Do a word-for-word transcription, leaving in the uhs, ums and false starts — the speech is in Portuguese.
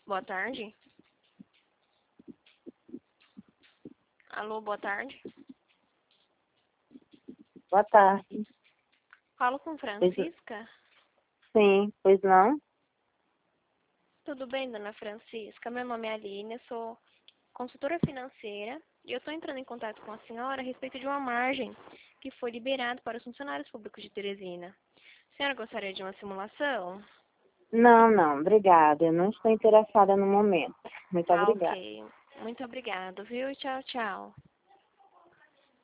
Boa tarde. Alô, boa tarde. Boa tarde. Falo com Pois, Francisca. sim, pois não? Tudo bem, dona Francisca? Meu nome é Aline, eu sou consultora financeira e eu estou entrando em contato com a senhora a respeito de uma margem que foi liberada para os funcionários públicos de Teresina. A senhora gostaria de uma simulação? Não, não, obrigada. Eu não estou interessada no momento. Muito Tá obrigada. ok. Muito obrigada, viu? Tchau, tchau.